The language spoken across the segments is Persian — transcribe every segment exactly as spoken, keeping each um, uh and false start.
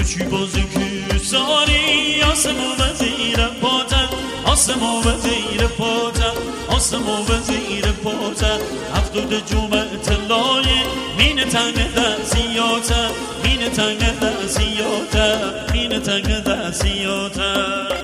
چی بازی که ساری آسمو و زیر پاتن آسمو و زیر پاتن آسمو و زیر پاتن هفتاد جمعه تلای مین تنگ دستیاته مین تنگ دستیاته مین تنگ دستیاته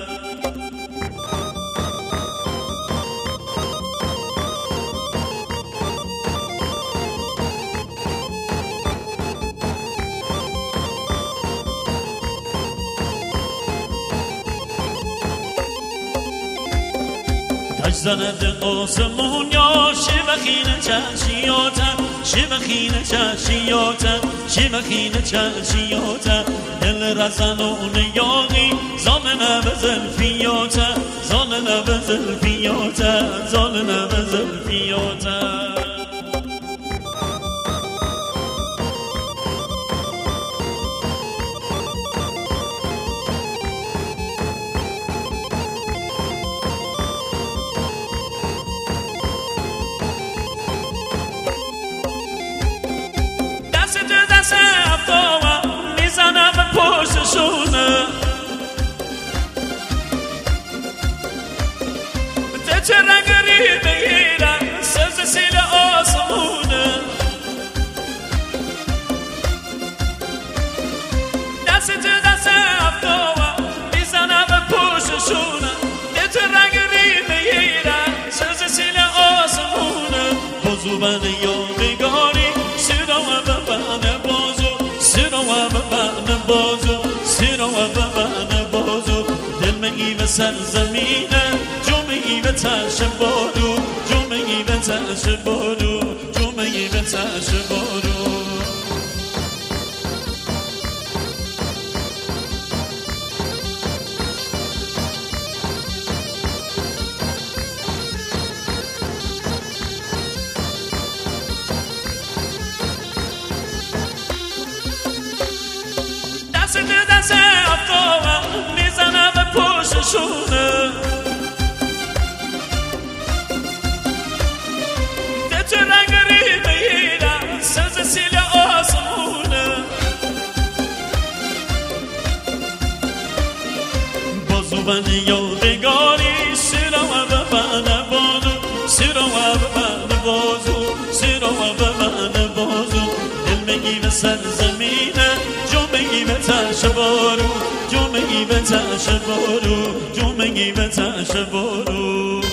زند آسمون یا شبخین چشیاتم شبخین چشیاتم شبخین چشیاتم دل رزنون یاقی زالن به زلفیاتم زالن به زلفیاتم زالن به زلفیاتم چه رنگی بگیرن سز سیل آسمونه دست تو دست افتاوه میزنم به پوششونه چه رنگی بگیرن سز سیل آسمونه بازو بند یادگاری سیرا و ببن بازو سیرا و ببن بازو سیرا و ببن بازو دل مگی به سر زمینه جمعی به ترش بارو جمعی به ترش بارو جمعی به ترش بارو دست دست افتاوه میزنم به پشتشونه چه رنگی بگیرن سز سیل آسمونه بازو بند یادگاری سیرا و ببن بازو سیرا و ببن بازو سیرا و ببن بازو دل مگی به سر زمینه جمعی به ترش بارو جمعی به ترش بارو جمعی به ترش بارو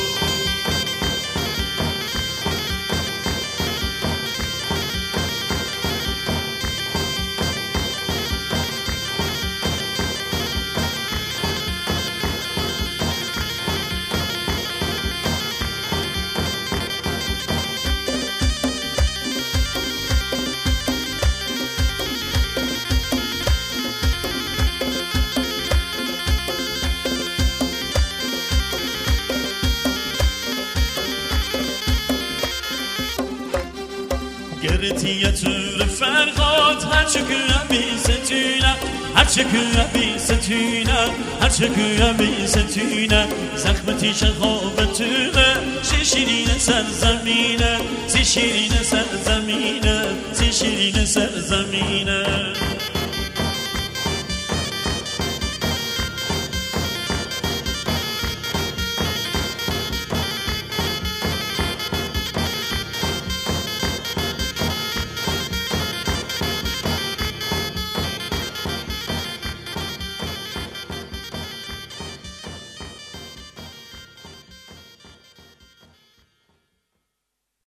گرتی تور فرقات هرچه که بیستونه هرچه که بیستونه هرچه که بیستونه زخم تیش خوابتونه چه شیرین سرزمینه چه شیرین سرزمینه چه شیرین سرزمینه